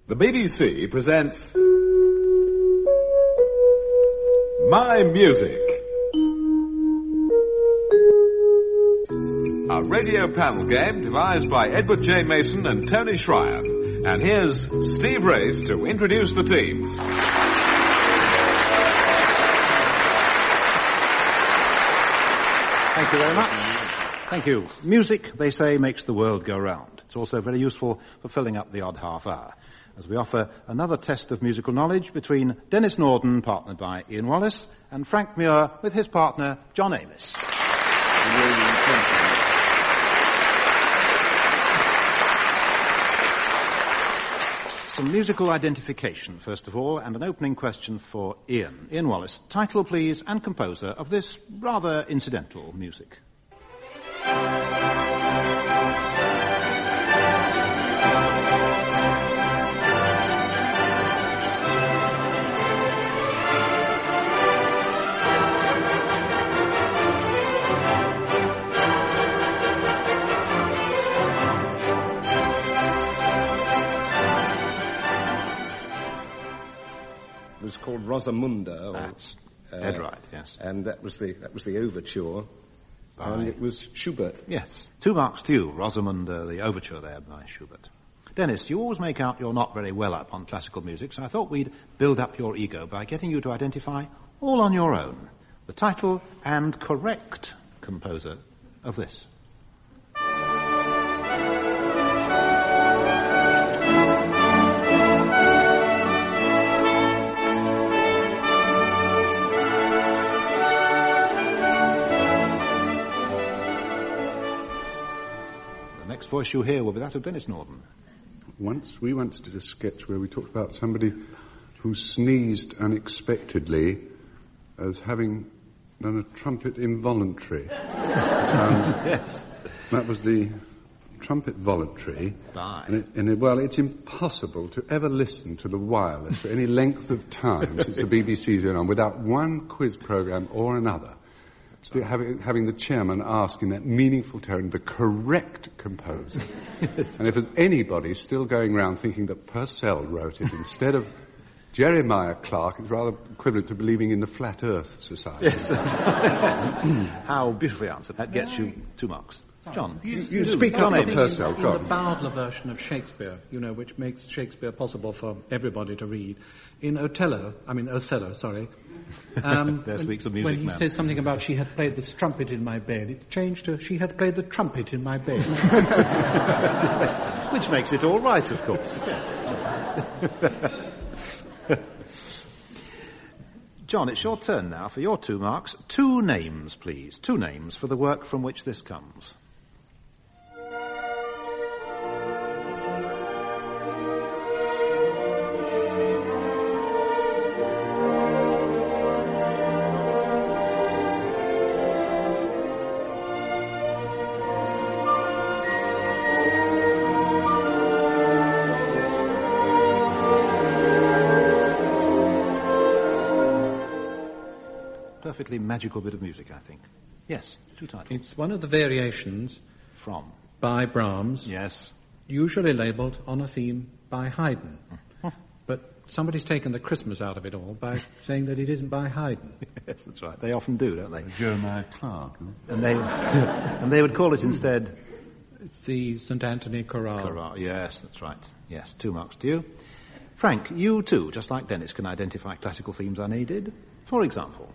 The BBC presents My Music, a radio panel game devised by Edward J. Mason and Tony Schreier. And here's Steve Race to introduce the teams. Thank you very much. Thank you. Music, they say, makes the world go round. It's also very useful for filling up the odd half hour, as we offer another test of musical knowledge between Dennis Norden, partnered by Ian Wallace, and Frank Muir with his partner, John Amos. Some musical identification, first of all, and an opening question for Ian. Ian Wallace, title, please, and composer of this rather incidental music. It was called Rosamunda. That's dead right, yes. And that was the overture. And it was Schubert. Yes, 2 marks to you, Rosamunda, the overture there by Schubert. Dennis, you always make out you're not very well up on classical music, so I thought we'd build up your ego by getting you to identify, all on your own, the title and correct composer of this. Next voice you hear will be that of Dennis Norden. We once did a sketch where we talked about somebody who sneezed unexpectedly as having done a trumpet involuntary. Yes. That was the trumpet voluntary. Well, it's impossible to ever listen to the wireless for any length of time since the BBC's been on without one quiz programme or another. Having the chairman ask in that meaningful tone the correct composer. Yes. And if there's anybody still going around thinking that Purcell wrote it instead of Jeremiah Clarke, it's rather equivalent to believing in the Flat Earth Society. Yes. How beautifully answered. That gets you 2 marks. John, you speak up on Purcell. In the Bowdler version of Shakespeare, which makes Shakespeare possible for everybody to read, in Othello, there speaks a music when he man. says something about she hath played this trumpet in my bed, it's changed to she hath played the trumpet in my bed. Which makes it all right, of course. John, it's your turn now for your 2 marks. 2 names, please. 2 names for the work from which this comes. Perfectly magical bit of music, I think. Yes, 2 titles. It's one of the variations from by Brahms. Yes. Usually labelled on a theme by Haydn. But somebody's taken the Christmas out of it all by saying that it isn't by Haydn. Yes, that's right. They often do, don't they? Jeremiah Clarke. And they would call it instead... It's the St. Anthony Chorale. Chorale, yes, that's right. Yes, 2 marks to you. Frank, you too, just like Dennis, can identify classical themes unaided. For example...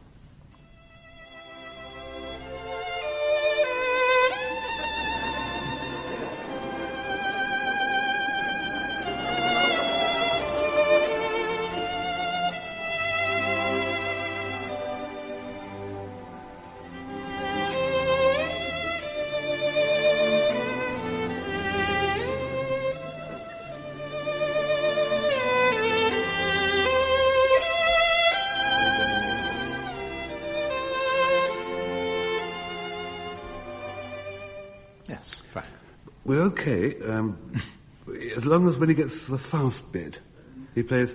Yes, Frank. We're okay, as long as when he gets to the fast bit, he plays...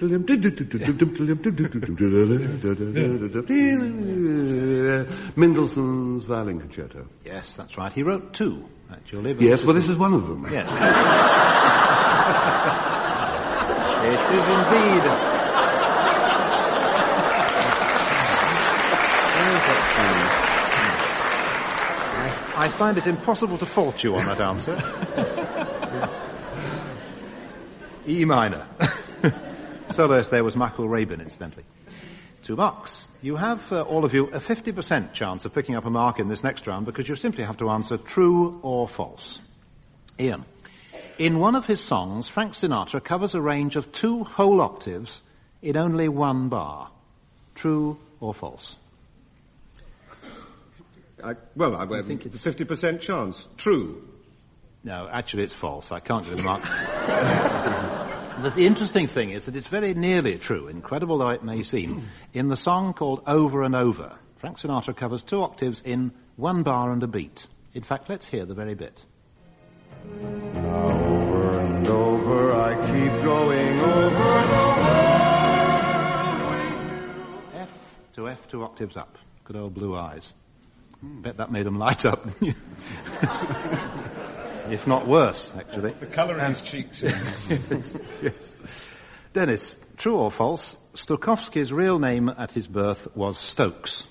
Mendelssohn's Violin Concerto. Yes, that's right. He wrote 2, actually. Yes, well, this is one of them. Yes. is indeed... I find it impossible to fault you on that answer. E minor. Soloist there was Michael Rabin, incidentally. 2 marks. You have, all of you, a 50% chance of picking up a mark in this next round because you simply have to answer true or false. Ian, in one of his songs, Frank Sinatra covers a range of 2 whole octaves in only 1 bar. True or false? I think it's a 50% chance. True. No, actually it's false. I can't give the mark. The interesting thing is that it's very nearly true, incredible though it may seem. In the song called Over and Over, Frank Sinatra covers 2 octaves in 1 bar and a beat. In fact, let's hear the very bit. Over and over I keep going over the F to F, 2 octaves up. Good old Blue Eyes. Bet that made them light up, didn't you? If not worse, actually. The colour in his cheeks. Yes. Dennis, true or false, Stokowski's real name at his birth was Stokes.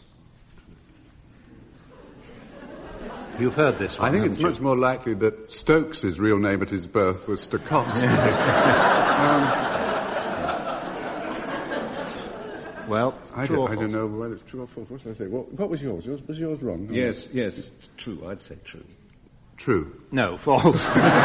You've heard this one, I think it's much more likely that Stokes' real name at his birth was Stokowski. Well, I don't know whether it's true or false. What should I say? What was yours? Was yours wrong? Yes, true. I'd say true. True. No, false.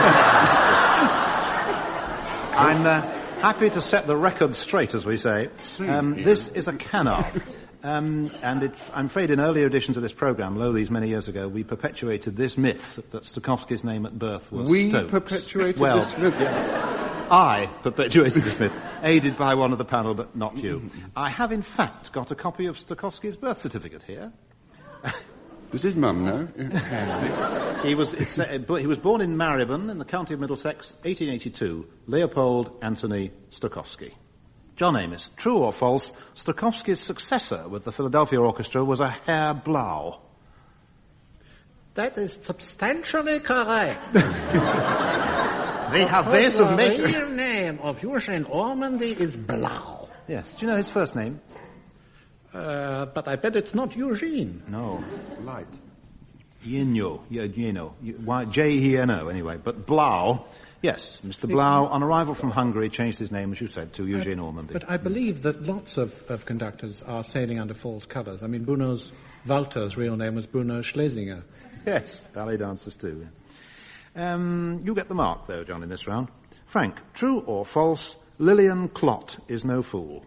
I'm happy to set the record straight, as we say. This is a canard. I'm afraid in earlier editions of this programme, lo these many years ago, we perpetuated this myth that Stokowski's name at birth was Stokes. Perpetuated this myth? I perpetuated this myth, aided by one of the panel, but not you. I have, in fact, got a copy of Stokowski's birth certificate here. Does his mum know? He was born in Marylebone, in the county of Middlesex, 1882. Leopold Anthony Stokowski. John Amos, true or false, Stokowski's successor with the Philadelphia Orchestra was a Herr Blau. That is substantially correct. They have ways of making... The real name of Eugene Ormandy is Blau. Yes. Do you know his first name? But I bet it's not Eugene. No. Light. Jeno. J-E-N-O, anyway. But Blau, yes, Mr. Blau, on arrival from Hungary, changed his name, as you said, to Eugene Ormandy. But I believe that lots of conductors are sailing under false colours. I mean, Walter's real name was Bruno Schlesinger. Yes, ballet dancers too. You get the mark, though, John, in this round. Frank, true or false, Lillian Clott is no fool?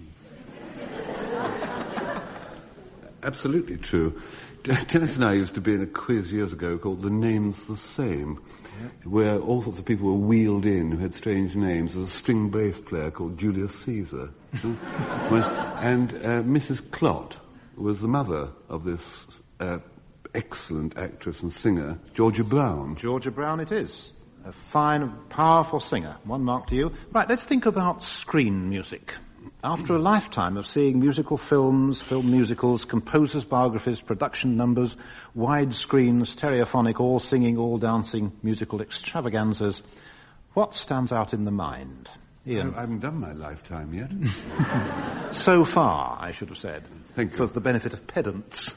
Absolutely true. Dennis and I used to be in a quiz years ago called The Name's the Same, where all sorts of people were wheeled in who had strange names. There was a string bass player called Julius Caesar. And Mrs. Clott was the mother of this excellent actress and singer, Georgia Brown. Georgia Brown it is. A fine, powerful singer. 1 mark to you. Right, let's think about screen music. After a lifetime of seeing musical films, film musicals, composers' biographies, production numbers, widescreen, stereophonic, all singing, all dancing musical extravaganzas, what stands out in the mind? Ian? I haven't done my lifetime yet. So far, I should have said. Thank you. For the benefit of pedants.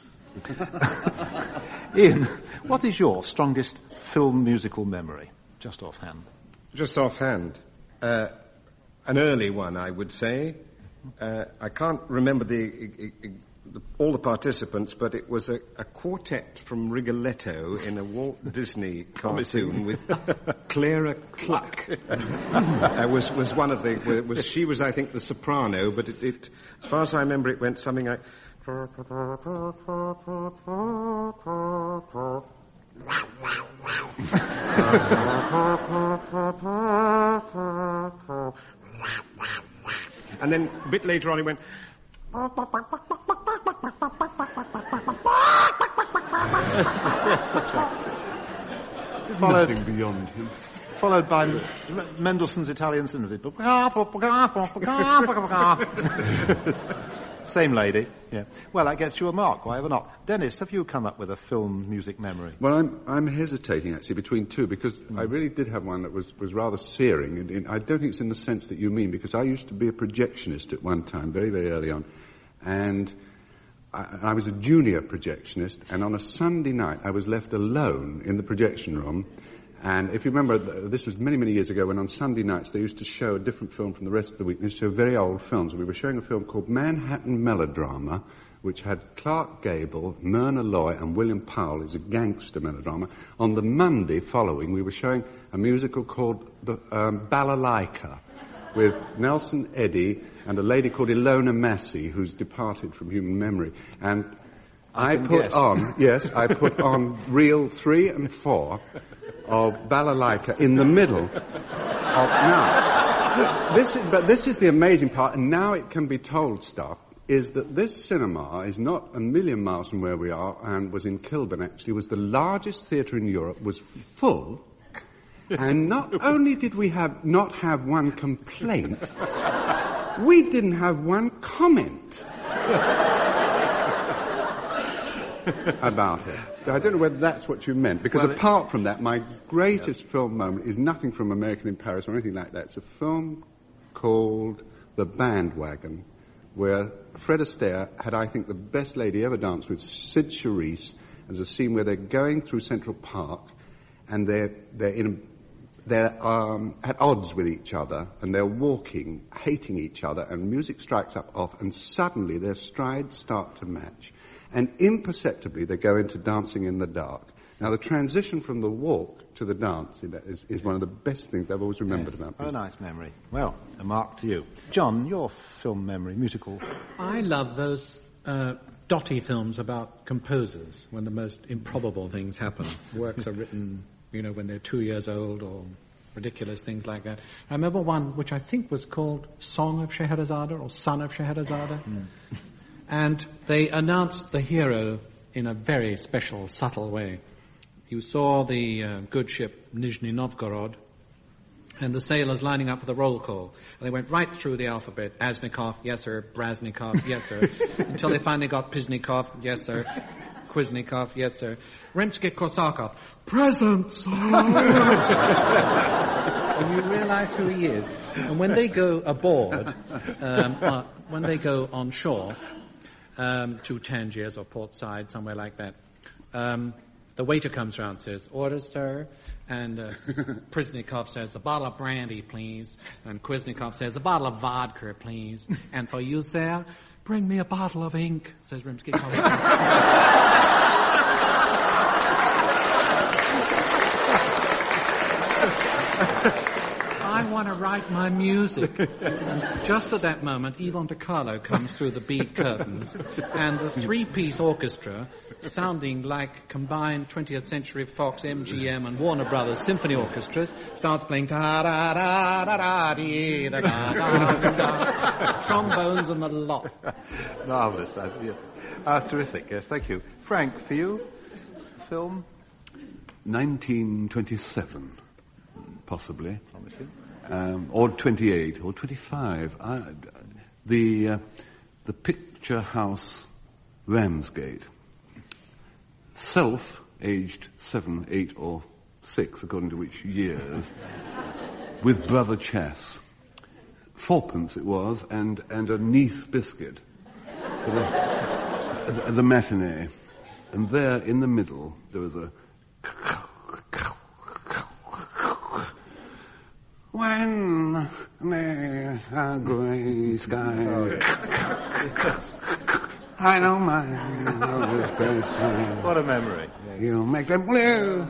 Ian, what is your strongest film musical memory? Just offhand. Just offhand. An early one, I would say. I can't remember all the participants, but it was a quartet from Rigoletto in a Walt Disney cartoon with Clara Cluck. Was one of the. She was, I think, the soprano, but it, as far as I remember, it went something like. And then a bit later on, he went. There's nothing beyond him. followed by Mendelssohn's Italian Symphony. Same lady, yeah. Well, that gets you a mark, why ever not? Dennis, have you come up with a film music memory? Well, I'm hesitating, actually, between two, because I really did have one that was rather searing. And I don't think it's in the sense that you mean, because I used to be a projectionist at one time, very, very early on. And I was a junior projectionist, and on a Sunday night, I was left alone in the projection room. And if you remember, this was many, many years ago, when on Sunday nights they used to show a different film from the rest of the week. They used to show very old films. We were showing a film called Manhattan Melodrama, which had Clark Gable, Myrna Loy, and William Powell. It was a gangster melodrama. On the Monday following, we were showing a musical called Balalaika, with Nelson Eddy and a lady called Ilona Massey, who's departed from human memory. And I put on reel 3 and 4 of Balalaika in the middle of now. This is the amazing part, and now it can be told stuff, is that this cinema is not a million miles from where we are, and was in Kilburn actually, was the largest theatre in Europe, was full, and not only did we not have one complaint, we didn't have one comment about it. I don't know whether that's what you meant, because apart from that, my greatest film moment is nothing from American in Paris or anything like that. It's a film called The Bandwagon, where Fred Astaire had, I think, the best lady ever danced with, Sid Charisse. There's a scene where they're going through Central Park, and they're at odds with each other, and they're walking, hating each other, and music strikes up off, and suddenly their strides start to match. And imperceptibly, they go into Dancing in the Dark. Now, the transition from the walk to the dance is one of the best things I've always remembered about this. A nice memory. Well, a mark to you. John, your film memory, musical. I love those dotty films about composers, when the most improbable things happen. Works are written, when they're 2 years old, or ridiculous things like that. I remember one which I think was called Song of Scheherazade, or Son of Scheherazade. And they announced the hero in a very special, subtle way. You saw the good ship Nizhny Novgorod, and the sailors lining up for the roll call. And they went right through the alphabet. Aznikov, yes sir. Braznikov, yes sir. Until they finally got Piznikov, yes sir. Kviznikov, yes sir. Rimsky-Korsakov, present, sir. And you realize who he is. And when they go aboard, when they go on shore, to Tangiers or Port Said, somewhere like that, the waiter comes around and says, orders, sir. And Priznikov says, a bottle of brandy, please. And Kviznikov says, a bottle of vodka, please. And for you, sir, bring me a bottle of ink, says Rimsky-Korsakov. I want to write my music. And just at that moment, Yvonne de Carlo comes through the bead curtains, and the three-piece orchestra, sounding like combined 20th Century Fox, MGM, and Warner Brothers symphony orchestras, starts playing ta-da-da-da-dee-da-da-da-da, trombones and the lot. Marvellous. Terrific, yes, thank you. Frank, for you, film? 1927. Possibly. Or 28, or 25. The Picture House Ramsgate. Self, aged 7, 8, or 6, according to which years, with Brother Chess. 4pence it was, and a Nice biscuit for the matinee. And there, in the middle, there was a... When may a grey sky... I don't mind the grey sky. What a memory. You make them blue.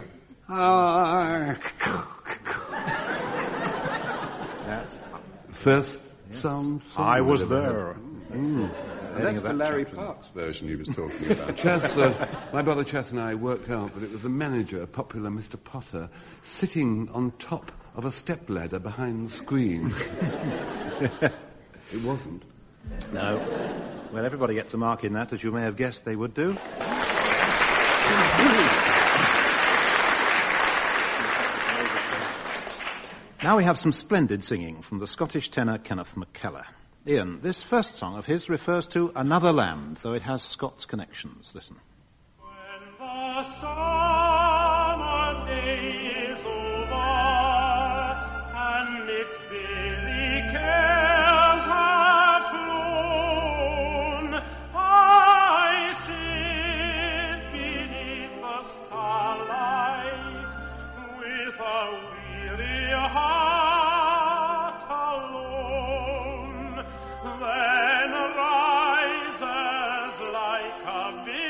That's first some... I was there. That's the Larry Parks version he was talking about. Chess, my brother Chess and I worked out that it was the manager, popular Mr. Potter, sitting on top of a stepladder behind the screen. It wasn't. No. Well, everybody gets a mark in that, as you may have guessed they would do. Now we have some splendid singing from the Scottish tenor Kenneth McKellar. Ian, this first song of his refers to another land, though it has Scots connections. Listen. When the summer day is over and its busy cares have flown, I sit beneath the starlight with a weary heart alone. Then rises like a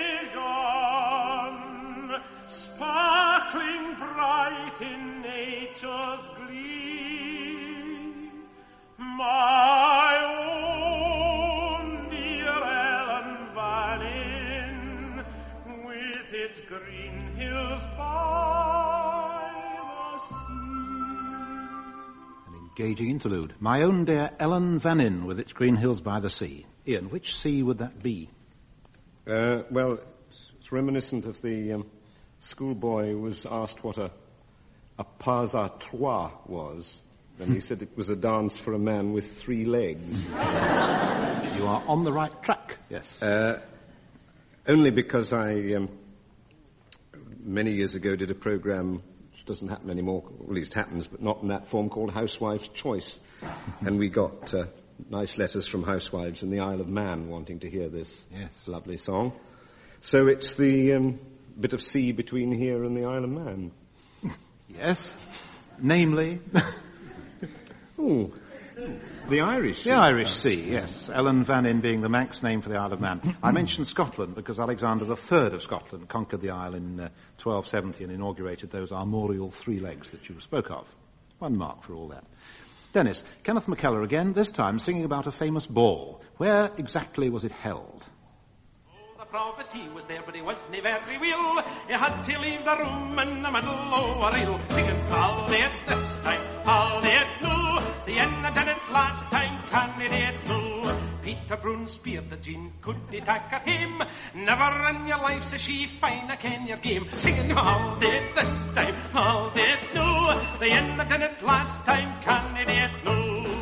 vision, sparkling bright in nature's glee. My own dear Ellen Vannin, with its green hills by the sea. An engaging interlude. My own dear Ellen Vannin with its green hills by the sea. Ian, which sea would that be? Well, it's reminiscent of the schoolboy who was asked what a pas à trois was. And he said it was a dance for a man with 3 legs. You are on the right track, yes. Only because I, many years ago, did a program which doesn't happen anymore, or at least happens, but not in that form, called Housewife's Choice. And we got nice letters from housewives in the Isle of Man wanting to hear this lovely song. So it's the bit of sea between here and the Isle of Man. Yes. Namely? Oh, the Irish Sea. The Irish Sea, yes. Ellen Vannin being the Manx name for the Isle of Man. I mentioned Scotland because Alexander III of Scotland conquered the isle in 1270 and inaugurated those armorial 3 legs that you spoke of. 1 mark for all that. Dennis, Kenneth McKellar again, this time singing about a famous ball. Where exactly was it held? The provost, he was there, but he wasn't very well. He had to leave the room in the middle of a reel, singing, Haldit this time, Haldit no. The end I did it last time, candidate no. Peter Brune speared the Jean, couldn't attack at him. Never in your life says she fine, I ken your game. Singing, Haldit this time, Haldit no. The end I did it last time, candidate no.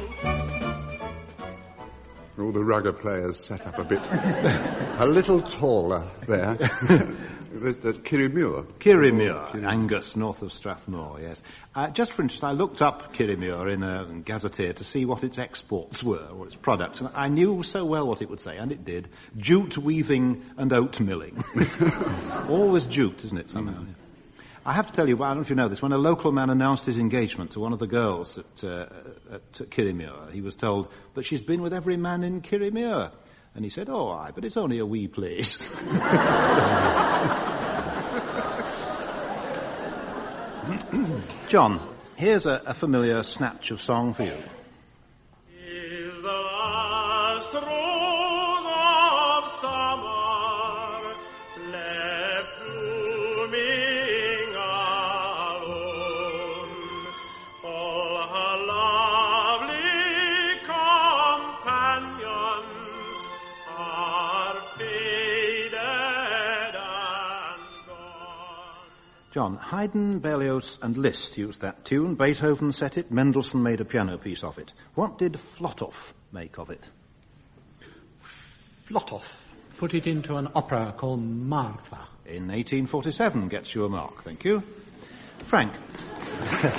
All the rugger players sat up a bit, a little taller there. There's that Kirriemuir. Kirriemuir, Angus, north of Strathmore, yes. Just for interest, I looked up Kirriemuir in a gazetteer to see what its exports were, or its products, and I knew so well what it would say, and it did. Jute weaving and oat milling. Always jute, isn't it, somehow? Yeah. I have to tell you, I don't know if you know this, when a local man announced his engagement to one of the girls at Kirriemuir, he was told that she's been with every man in Kirriemuir. And he said, oh, aye, but it's only a wee place. John, here's a familiar snatch of song for you. Is the last rose of summer left blooming alone? All her lovely companions are faded and gone. John, Haydn, Berlioz and Liszt used that tune. Beethoven set it. Mendelssohn made a piano piece of it. What did Flotow make of it? Flotow put it into an opera called Martha. In 1847. Gets you a mark. Thank you. Frank. Yes.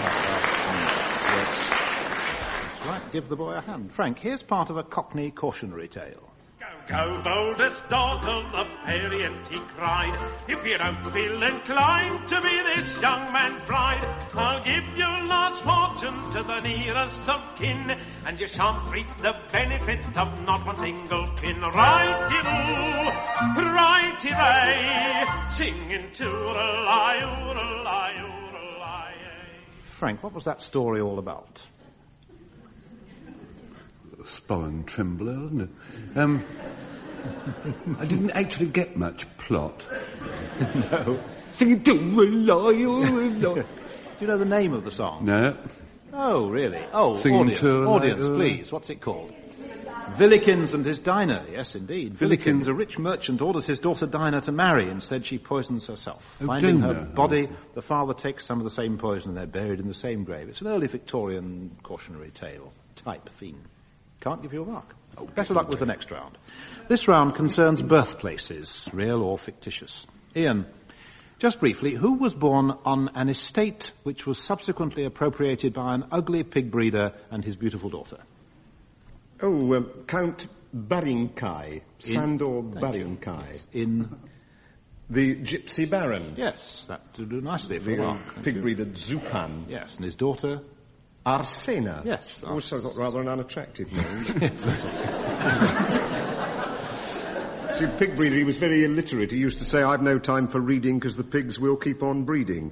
That's right. Give the boy a hand. Frank, here's part of a Cockney cautionary tale. Go, boldest daughter of the Orient, he cried. If you don't feel inclined to be this young man's bride, I'll give you large fortune to the nearest of kin, and you shan't reap the benefit of not one single pin. Righty-loo, righty-lay, singing to-ra-lie, oo-ra-lie, oo-ra-lie. Frank, what was that story all about? Spollen Trembler, wasn't it? I didn't actually get much plot. No. Singing to rely. Do you know the name of the song? No. Oh, really? Oh, Singing audience, to audience, please. What's it called? Villikins and his Dinah, yes, indeed. Villikins, a rich merchant, orders his daughter Dinah to marry. Instead, she poisons herself. Finding her body, the father takes some of the same poison and they're buried in the same grave. It's an early Victorian cautionary tale type theme. Can't give you a mark. Better luck with the next round. This round concerns birthplaces, real or fictitious. Ian, just briefly, who was born on an estate which was subsequently appropriated by an ugly pig breeder and his beautiful daughter? Oh, Count Barinkai, Sandor Barinkai. In the Gypsy Baron. Yes, that would do nicely for Mark. Pig breeder Zupan. Yes, and his daughter? Arsena. Yes. Also got rather an unattractive name. See, pig breeder, he was very illiterate. He used to say, I've no time for reading because the pigs will keep on breeding.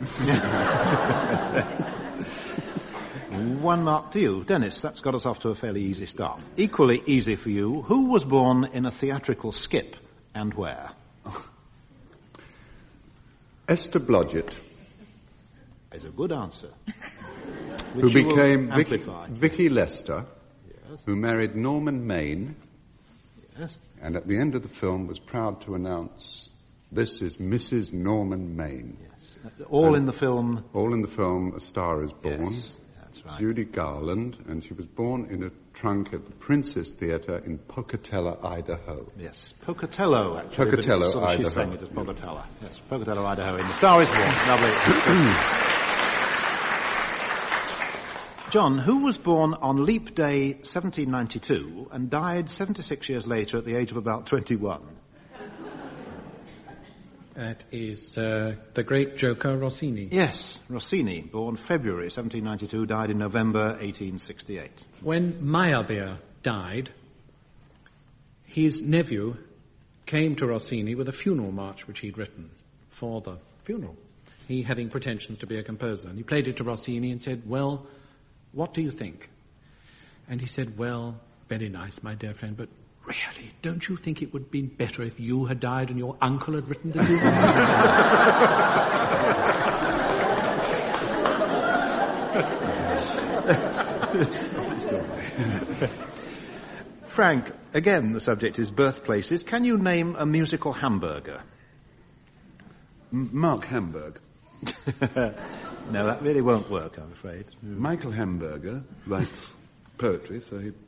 1 mark to you. Dennis, that's got us off to a fairly easy start. Equally easy for you. Who was born in a theatrical skip and where? Esther Blodgett. Is a good answer. Who became Vicky Lester, yes. Who married Norman Maine, yes. And at the end of the film was proud to announce, this is Mrs. Norman Maine. Yes. All in the film, A Star is Born. Yes, that's right. Judy Garland, and she was born in a trunk at the Princess Theatre in Pocatello, Idaho. Yes, Pocatello, actually. Pocatello, Idaho. She's saying it as Pocatello. Yes, Pocatello, Idaho, in The Star is Born. Lovely. John, who was born on Leap Day 1792 and died 76 years later at the age of about 21? That is the great joker Rossini. Yes, Rossini, born February 1792, died in November 1868. When Meyerbeer died, his nephew came to Rossini with a funeral march which he'd written for the funeral. He having pretensions to be a composer. And he played it to Rossini and said, well, what do you think? And he said, well, very nice, my dear friend, but really, don't you think it would be better if you had died and your uncle had written the funeral? Frank, again, the subject is birthplaces. Can you name a musical hamburger? Mark Hamburg. No, that really won't work, I'm afraid. Michael Hamburger writes poetry, so he...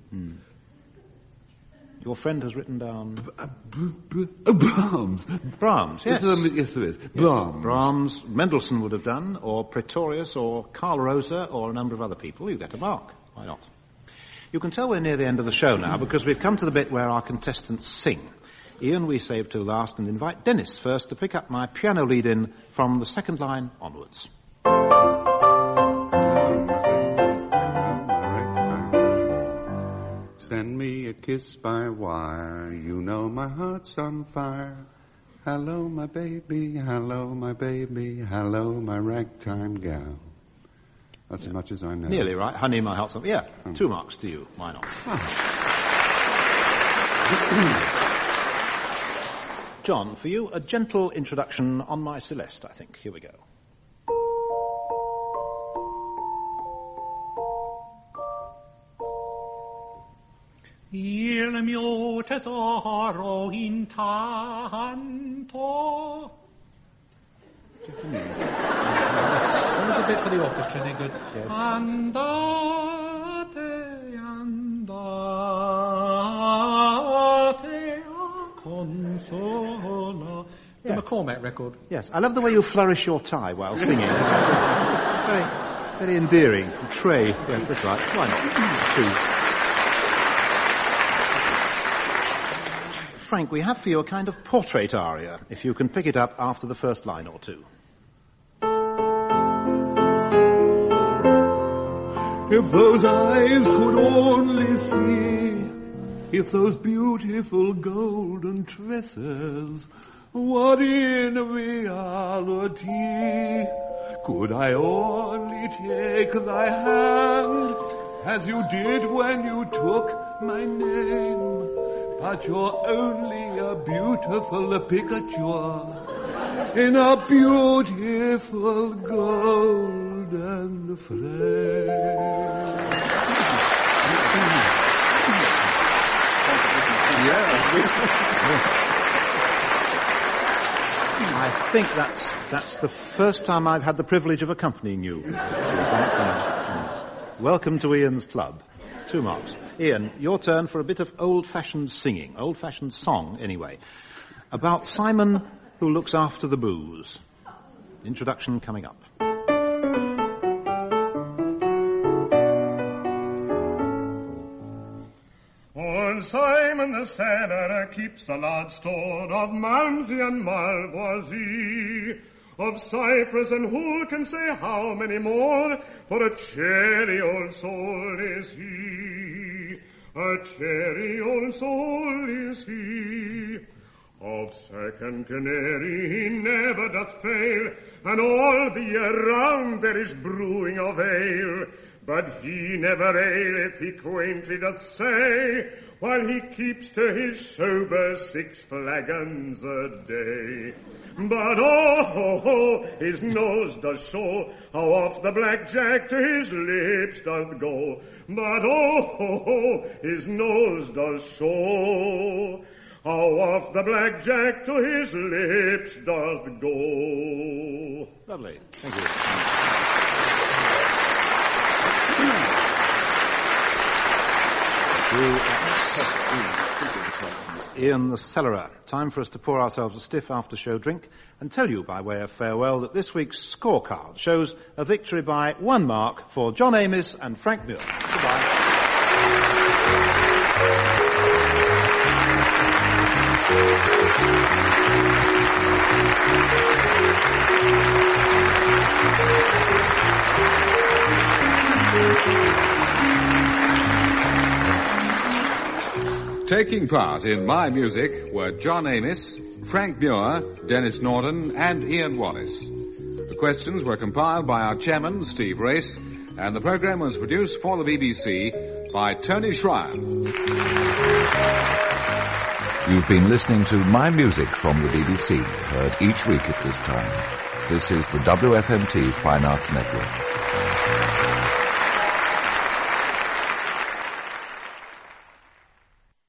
Your friend has written down... Brahms. Brahms, yes. Yes, there is. Brahms. Brahms, Mendelssohn would have done, or Pretorius, or Carl Rosa, or a number of other people. You get a mark. Why not? You can tell we're near the end of the show now, because we've come to the bit where our contestants sing. Ian, we save till last, and invite Dennis first to pick up my piano lead-in from the second line onwards. Send me a kiss by wire, you know my heart's on fire. Hello, my baby, hello, my baby, hello, my ragtime gal. That's as much as I know. Nearly right. Honey, my heart's on... Yeah, 2 marks to you. Why not? John, for you, a gentle introduction on my Celeste, I think. Here we go. Il mio tesoro intanto. A little bit for the orchestra, they're good. Yes. Andate, andate a consola. The McCormack record. Yes, I love the way you flourish your tie while singing. Very, very endearing. Trey. Yes, that's right. Why not? Please. Frank, we have for you a kind of portrait aria, if you can pick it up after the first line or two. If those eyes could only see, if those beautiful golden tresses, what in reality could I only take thy hand, as you did when you took my name? But you're only a beautiful picture in a beautiful golden frame. I think that's the first time I've had the privilege of accompanying you. Welcome to Ian's club. 2 marks. Ian, your turn for a bit of old-fashioned singing, old-fashioned song, anyway, about Simon who looks after the booze. Introduction coming up. Old Simon the Sailor keeps a large store of Malmsey and Malvoisie, of Cyprus and who can say how many more, for a cherry old soul is he, a cherry old soul is he. Of second canary he never doth fail, and all the year round there is brewing of ale, but he never aileth, he quaintly doth say, while he keeps to his sober 6 flagons a day. But oh, his nose does show how oft the blackjack to his lips doth go. But oh, his nose does show how oft the blackjack to his lips doth go. Lovely. Thank you. Ian the Cellarer. Time for us to pour ourselves a stiff after-show drink and tell you by way of farewell that this week's scorecard shows a victory by 1 mark for John Amis and Frank Muir. Goodbye. Taking part in My Music were John Amis, Frank Muir, Dennis Norton, and Ian Wallace. The questions were compiled by our chairman, Steve Race, and the program was produced for the BBC by Tony Schreier. You've been listening to My Music from the BBC, heard each week at this time. This is the WFMT Fine Arts Network.